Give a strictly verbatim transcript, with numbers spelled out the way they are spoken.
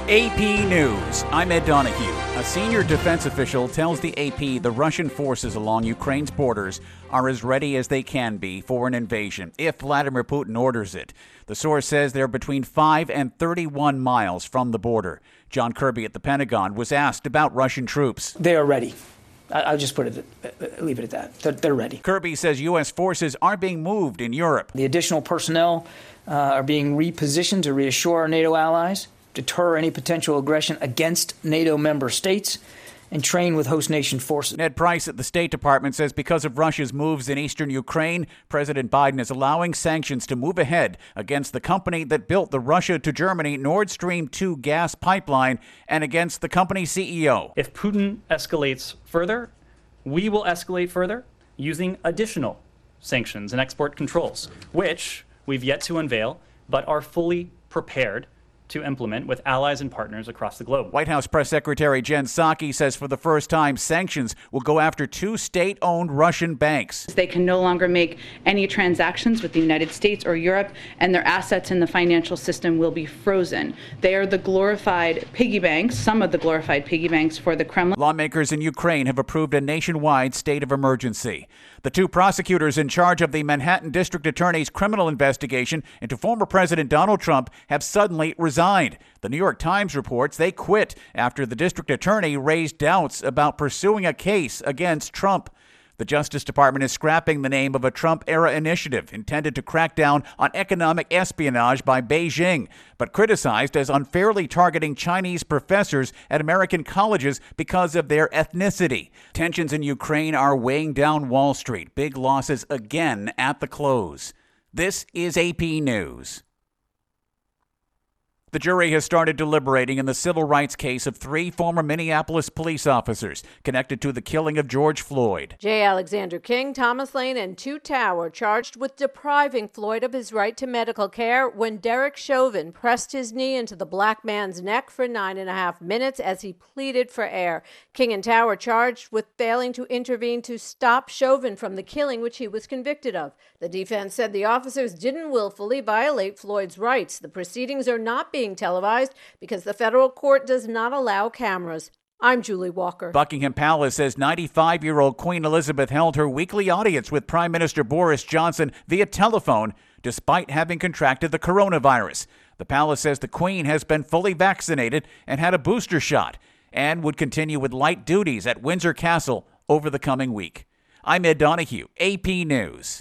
A P News. I'm Ed Donahue. A senior defense official tells the A P the Russian forces along Ukraine's borders are as ready as they can be for an invasion if Vladimir Putin orders it. The source says they're between five and thirty-one miles from the border. John Kirby at the Pentagon was asked about Russian troops. They are ready. I'll just put it, leave it at that. They're, they're ready. Kirby says U S forces are being moved in Europe. The additional personnel uh, are being repositioned to reassure our NATO allies, deter any potential aggression against NATO member states, and train with host nation forces. Ned Price at the State Department says because of Russia's moves in eastern Ukraine, President Biden is allowing sanctions to move ahead against the company that built the Russia to Germany Nord Stream two gas pipeline and against the company's C E O. If Putin escalates further, we will escalate further using additional sanctions and export controls, which we've yet to unveil, but are fully prepared to implement with allies and partners across the globe. White House Press Secretary Jen Psaki says for the first time, sanctions will go after two state-owned Russian banks. They can no longer make any transactions with the United States or Europe, and their assets in the financial system will be frozen. They are the glorified piggy banks, some of the glorified piggy banks for the Kremlin. Lawmakers in Ukraine have approved a nationwide state of emergency. The two prosecutors in charge of the Manhattan District Attorney's criminal investigation into former President Donald Trump have suddenly resigned. The New York Times reports they quit after the district attorney raised doubts about pursuing a case against Trump. The Justice Department is scrapping the name of a Trump-era initiative intended to crack down on economic espionage by Beijing, but criticized as unfairly targeting Chinese professors at American colleges because of their ethnicity. Tensions in Ukraine are weighing down Wall Street. Big losses again at the close. This is A P News. The jury has started deliberating in the civil rights case of three former Minneapolis police officers connected to the killing of George Floyd. J. Alexander King, Thomas Lane, and Tou Thao were charged with depriving Floyd of his right to medical care when Derek Chauvin pressed his knee into the black man's neck for nine and a half minutes as he pleaded for air. King and Thao were charged with failing to intervene to stop Chauvin from the killing, which he was convicted of. The defense said the officers didn't willfully violate Floyd's rights. The proceedings are not being televised because the federal court does not allow cameras. I'm Julie Walker. Buckingham Palace says ninety-five-year-old Queen Elizabeth held her weekly audience with Prime Minister Boris Johnson via telephone despite having contracted the coronavirus. The palace says the Queen has been fully vaccinated and had a booster shot and would continue with light duties at Windsor Castle over the coming week. I'm Ed Donahue, A P News.